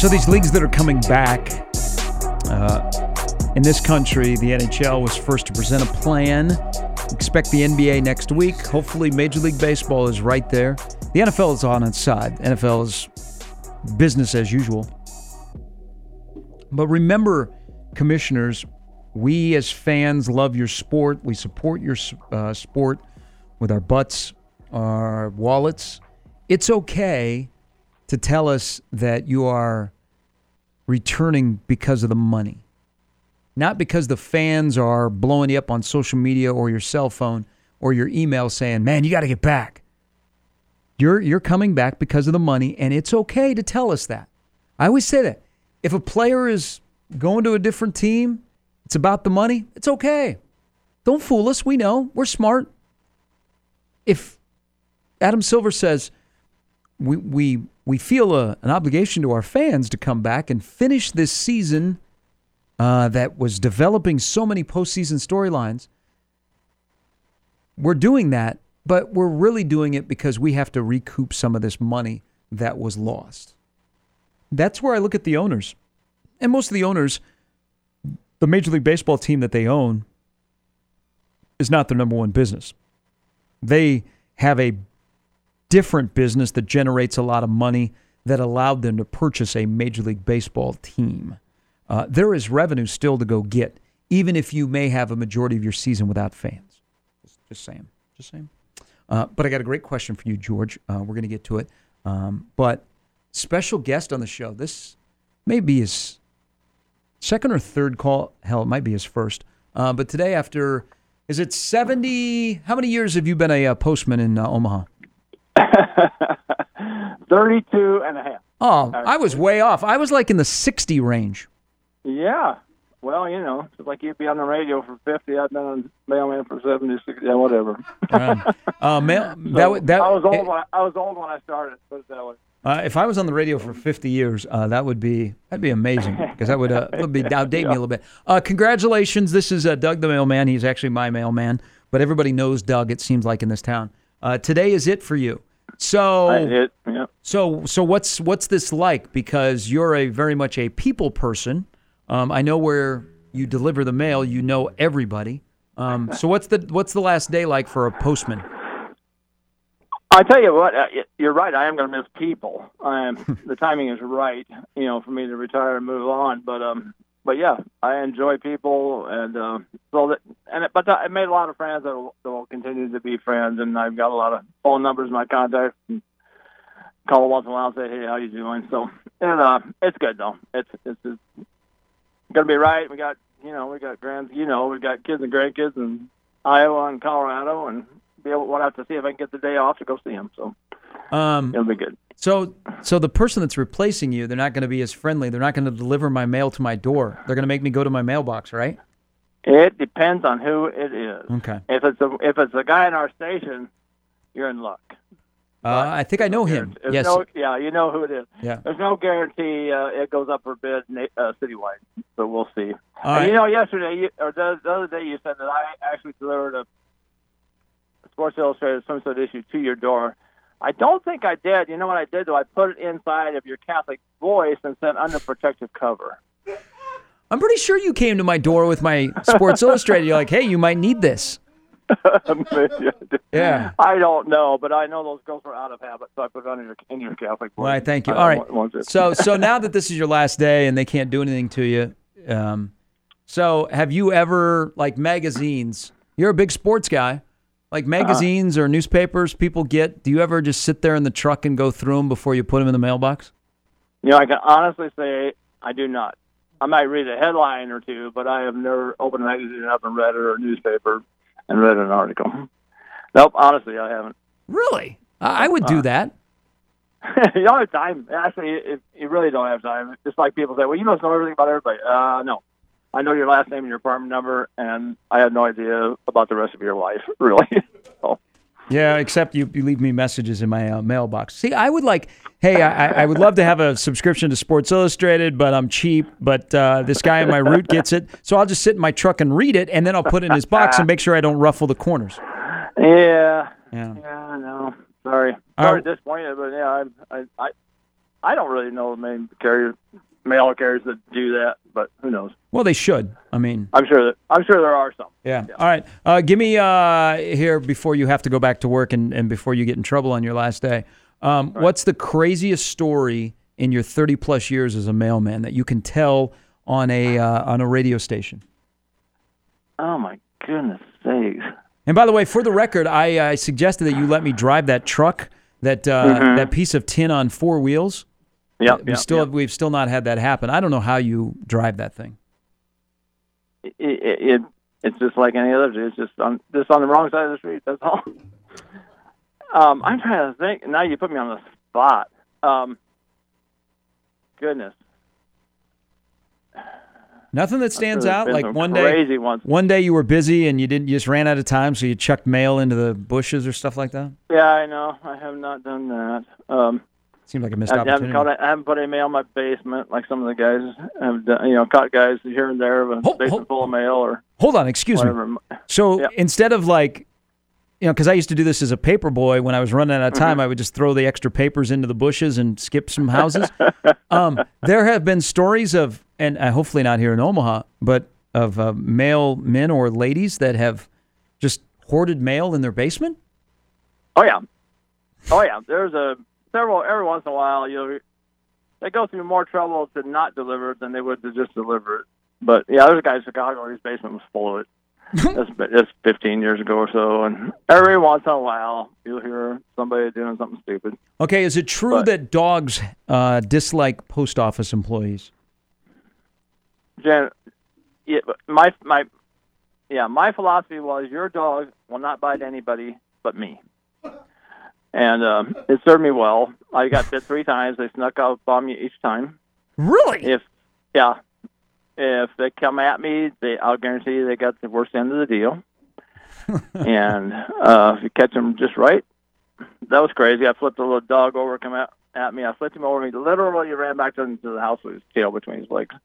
So these leagues that are coming back in this country, the NHL was first to present a plan. Expect the NBA next week. Hopefully Major League Baseball is right there. The NFL is on its side. NFL is business as usual. But remember, commissioners, we as fans love your sport. We support your sport with our butts, our wallets. It's okay to tell us that you are returning because of the money. Not because the fans are blowing you up on social media or your cell phone or your email saying, man, you got to get back. You're coming back because of the money, and it's okay to tell us that. I always say that. If a player is going to a different team, it's about the money, it's okay. Don't fool us. We know. We're smart. If Adam Silver says we feel an obligation to our fans to come back and finish this season that was developing so many postseason storylines, we're doing that, but we're really doing it because we have to recoup some of this money that was lost. That's where I look at the owners. And most of the owners, the Major League Baseball team that they own is not their number one business. They have a different business that generates a lot of money that allowed them to purchase a Major League Baseball team. There is revenue still to go get, even if you may have a majority of your season without fans. Just saying. But I got a great question for you, George. We're going to get to it. But special guest on the show. This may be his second or third call. Hell, it might be his first. But today after, is it 70? How many years have you been a postman in Omaha? 32 and a half. Oh, I was way off. I was like in the 60 range. Yeah. Well, you know, it's like you'd be on the radio for 50. I've been on mailman for 70, 60, yeah, whatever. I was old when I started, put it that way. If I was on the radio for 50 years, that'd be amazing, because that would outdate me a little bit. Congratulations. This is Doug the mailman. He's actually my mailman, but everybody knows Doug, it seems like, in this town. Today is it for you. So, so what's this like? Because you're very much a people person. I know where you deliver the mail. You know everybody. So what's the last day like for a postman? I tell you what, you're right. I am going to miss people. The timing is right, for me to retire and move on. But yeah, I enjoy people, and but I made a lot of friends that will continue to be friends, and I've got a lot of phone numbers in my contacts. And call once in a while and say, hey, how you doing? So, and it's good though. It's going to be right. We got kids and grandkids in Iowa and Colorado, and we'll have to see if I can get the day off to go see them. So it'll be good. So the person that's replacing you, they're not going to be as friendly. They're not going to deliver my mail to my door. They're going to make me go to my mailbox, right? It depends on who it is. Okay. If it's a guy in our station, you're in luck. I think I know him. Yes. You know who it is. Yeah. There's no guarantee it goes up for bid citywide, so we'll see. Right. Yesterday or the other day, you said that I actually delivered a Sports Illustrated swimsuit issue to your door. I don't think I did. You know what I did, though? I put it inside of your Catholic Voice and sent under protective cover. I'm pretty sure you came to my door with my Sports Illustrated. You're like, hey, you might need this. Yeah. I don't know, but I know those girls were out of habit, so I put it in your Catholic Voice. Well, I thank you. All right. So now that this is your last day and they can't do anything to you, so have you ever, like magazines, you're a big sports guy, like magazines or newspapers people get, do you ever just sit there in the truck and go through them before you put them in the mailbox? I can honestly say I do not. I might read a headline or two, but I have never opened a magazine up and read it, or a newspaper and read an article. Nope, honestly, I haven't. Really? I would do that. You don't have time. Actually, you really don't have time. It's just like people say, well, you must know everything about everybody. No. I know your last name and your apartment number, and I have no idea about the rest of your life, really. So. Yeah, except you leave me messages in my mailbox. See, I would I would love to have a subscription to Sports Illustrated, but I'm cheap. But this guy on my route gets it, so I'll just sit in my truck and read it, and then I'll put it in his box and make sure I don't ruffle the corners. Yeah, I know. Sorry, disappointed, but yeah, I don't really know the main mail carriers that do that, but who knows? Well, they should. I mean, I'm sure there are some. Yeah. All right. Give me here before you have to go back to work and before you get in trouble on your last day. Right. What's the craziest story in your 30-plus years as a mailman that you can tell on a radio station? Oh, my goodness sakes. And by the way, for the record, I suggested that you let me drive that truck, that piece of tin on 4 wheels. Yeah. We've still not had that happen. I don't know how you drive that thing. It's just like any other. It's just on the wrong side of the street. That's all. I'm trying to think. Now you put me on the spot. Goodness. Nothing that stands out. Like one day you were busy and you just ran out of time, so you chucked mail into the bushes or stuff like that. Yeah, I know. I have not done that. Seems like a missed opportunity. I haven't put any mail in my basement like some of the guys have done. Caught guys here and there with a basement full of mail or. Hold on, excuse me. So instead of because I used to do this as a paper boy when I was running out of time, I would just throw the extra papers into the bushes and skip some houses. There have been stories of, and hopefully not here in Omaha, but of male men or ladies that have just hoarded mail in their basement. Oh yeah. There's several every once in a while. They go through more trouble to not deliver it than they would to just deliver it. But yeah, there's a guy in Chicago whose basement was full of it. That's 15 years ago or so, and every once in a while you'll hear somebody doing something stupid. Okay, is it true that dogs dislike post office employees? Jen, my philosophy was your dog will not bite anybody but me, and it served me well. I got bit 3 times. They snuck up on me each time. Really? If they come at me, I'll guarantee you they got the worst end of the deal. And if you catch them just right, that was crazy. I flipped a little dog over, come at me. I flipped him over. He literally ran back into the house with his tail between his legs.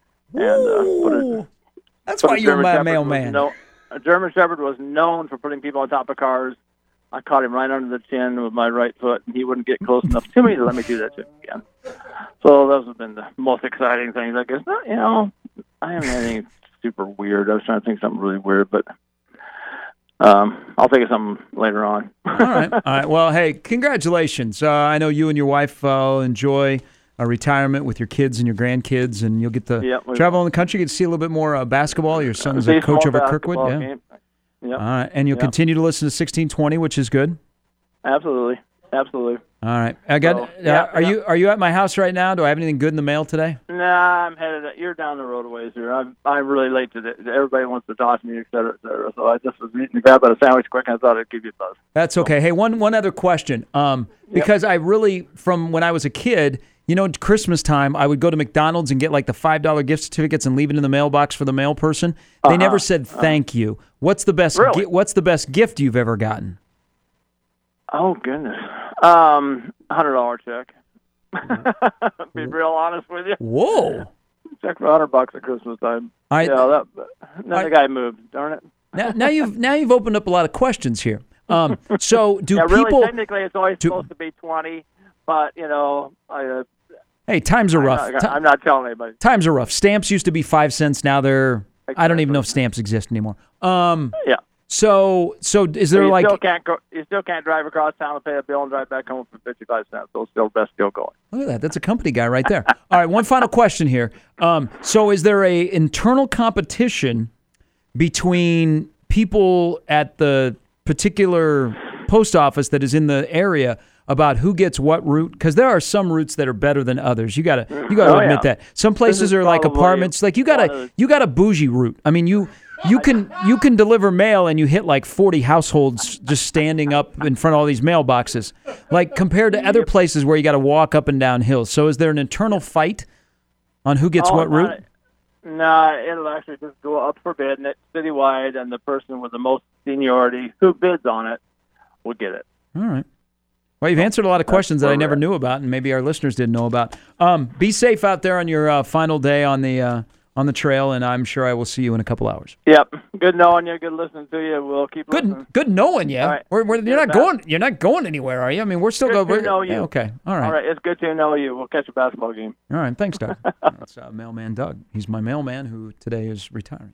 And that's why you're my mailman. A German Shepherd was known for putting people on top of cars. I caught him right under the chin with my right foot, and he wouldn't get close enough to me to let me do that to him again. So those have been the most exciting things, I guess. I haven't had anything super weird. I was trying to think of something really weird, but I'll think of something later on. All right. Well, hey, congratulations. I know you and your wife enjoy a retirement with your kids and your grandkids, and you'll get to travel in the country, get to see a little bit more basketball. Your son's a coach over at Kirkwood. Yeah. Yep. All right. And you'll continue to listen to 1620, which is good. Absolutely. All right. Are you at my house right now? Do I have anything good in the mail today? Nah, I'm headed. You're down the road a ways here. I'm really late today. Everybody wants to talk to me, et cetera, et cetera. So I just was eating to grab out a sandwich quick, and I thought I'd give you a buzz. That's okay. Hey, one other question. Because I really, from when I was a kid, Christmas time, I would go to McDonald's and get like the $5 gift certificates and leave it in the mailbox for the mail person. They never said thank you. What's the best? Really? What's the best gift you've ever gotten? Oh goodness, $100 check. Be real honest with you. Whoa! Check for $100 at Christmas time. The guy moved. Darn it. Now you've opened up a lot of questions here. So do really, people? Technically, it's always supposed to be 20, but Hey, times are rough. I'm not telling anybody. Times are rough. Stamps used to be 5 cents. Now they're. Exactly. I don't even know if stamps exist anymore. Yeah. So is there you still can't drive across town and pay a bill and drive back home for 55 cents. So it's still best deal going. Look at that. That's a company guy right there. All right. One final question here. So is there a internal competition between people at the particular post office that is in the area about who gets what route? Because there are some routes that are better than others. You gotta admit that. Some places are like apartments. Like you got a bougie route. I mean, you can deliver mail and you hit like 40 households just standing up in front of all these mailboxes. Like compared to other places where you got to walk up and down hills. So is there an internal fight on who gets what route? No, it'll actually just go up for bid, and it's citywide, and the person with the most seniority who bids on it will get it. All right. Well, you've answered a lot of questions that I never knew about, and maybe our listeners didn't know about. Be safe out there on your final day on the on the trail, and I'm sure I will see you in a couple hours. Yep. Good knowing you. Good listening to you. We'll keep listening. Good knowing you. All right. You're not going anywhere, are you? I mean, we're still going. Good to know you. Yeah, okay. All right. All right. It's good to know you. We'll catch a basketball game. All right. Thanks, Doug. That's Mailman Doug. He's my mailman who today is retiring.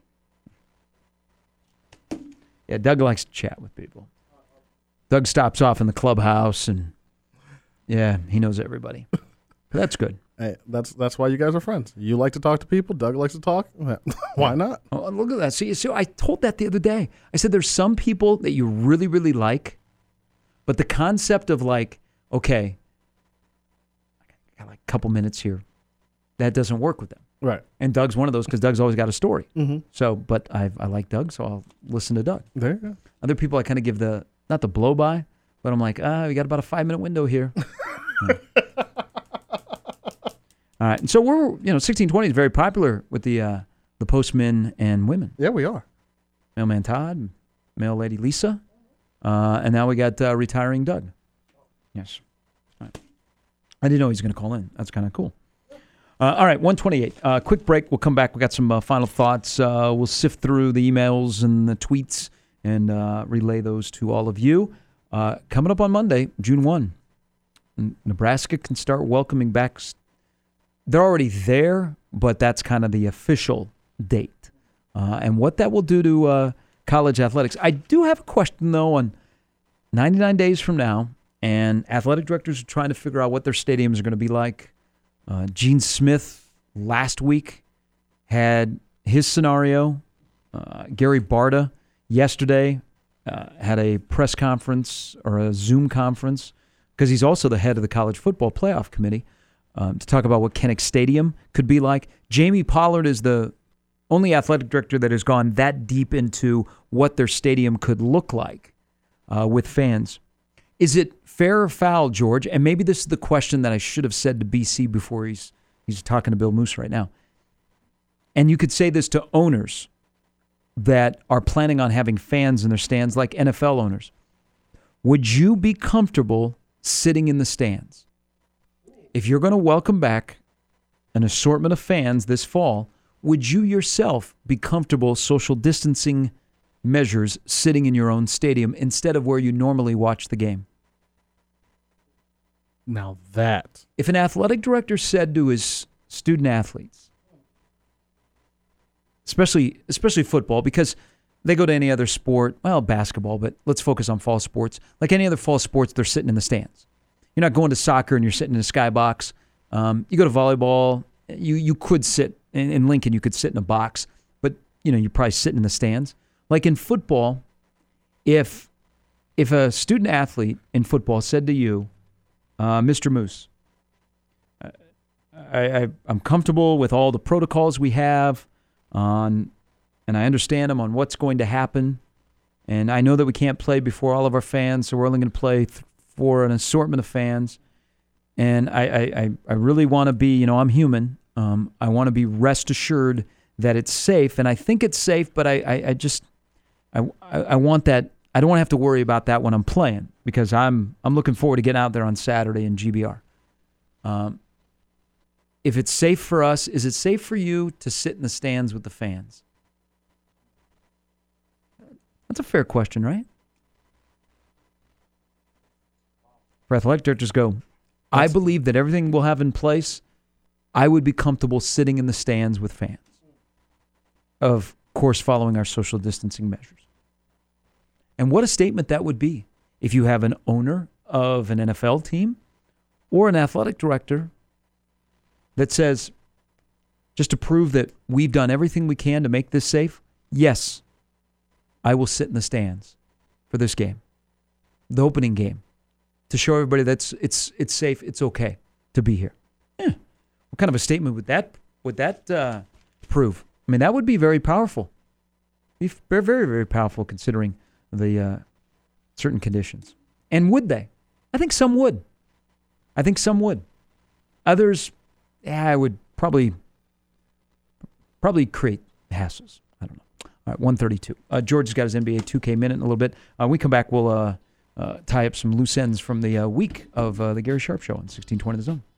Yeah, Doug likes to chat with people. Doug stops off in the clubhouse, and yeah, he knows everybody. But that's good. Hey, that's why you guys are friends. You like to talk to people. Doug likes to talk. Why not? Oh, look at that. See, so I told that the other day. I said there's some people that you really, really like, but the concept of like, okay, I got like a couple minutes here, that doesn't work with them. Right. And Doug's one of those because Doug's always got a story. Mm-hmm. So, but I like Doug, so I'll listen to Doug. There you go. Other people I kind of give not the blow by, but I'm like, we got about a 5-minute window here. All right. And so we're, 1620 is very popular with the postmen and women. Yeah, we are. Mailman Todd, mail lady Lisa, and now we got retiring Doug. Yes. All right. I didn't know he was going to call in. That's kind of cool. All right, 1:28. Quick break. We'll come back. We got some final thoughts. We'll sift through the emails and the tweets and relay those to all of you. Coming up on Monday, June 1, Nebraska can start welcoming back. They're already there, but that's kind of the official date. And what that will do to college athletics. I do have a question, though, on 99 days from now, and athletic directors are trying to figure out what their stadiums are going to be like. Gene Smith last week had his scenario. Gary Barta yesterday had a press conference or a Zoom conference because he's also the head of the College Football Playoff Committee to talk about what Kinnick Stadium could be like. Jamie Pollard is the only athletic director that has gone that deep into what their stadium could look like with fans. Is it fair or foul, George? And maybe this is the question that I should have said to BC before he's talking to Bill Moose right now. And you could say this to owners that are planning on having fans in their stands like NFL owners. Would you be comfortable sitting in the stands? If you're going to welcome back an assortment of fans this fall, would you yourself be comfortable social distancing measures sitting in your own stadium instead of where you normally watch the game? Now that. If an athletic director said to his student athletes, especially football, because they go to any other sport, well, basketball, but let's focus on fall sports. Like any other fall sports, they're sitting in the stands. You're not going to soccer and you're sitting in a skybox. You go to volleyball, you could sit in Lincoln, you could sit in a box, but you're probably sitting in the stands. Like in football, if a student athlete in football said to you, Mr. Moose, I'm comfortable with all the protocols we have and I understand them on what's going to happen, and I know that we can't play before all of our fans, so we're only going to play for an assortment of fans, and I really want to be, I'm human. I want to be rest assured that it's safe, and I think it's safe, but I want that. I don't want to have to worry about that when I'm playing because I'm looking forward to getting out there on Saturday in GBR. If it's safe for us, is it safe for you to sit in the stands with the fans? That's a fair question, right? For athletic directors go, I believe that everything we'll have in place, I would be comfortable sitting in the stands with fans. Of course, following our social distancing measures. And what a statement that would be if you have an owner of an NFL team or an athletic director that says, just to prove that we've done everything we can to make this safe, yes, I will sit in the stands for this game, the opening game, to show everybody that it's safe, it's okay to be here. What kind of a statement would that prove? I mean, that would be very powerful. Be very, very, very powerful considering the certain conditions. And would they? I think some would. Others, I would probably create hassles. I don't know. All right, 1:32. George has got his NBA 2K minute in a little bit. When we come back, we'll tie up some loose ends from the week of the Gary Sharp Show on 1620 The Zone.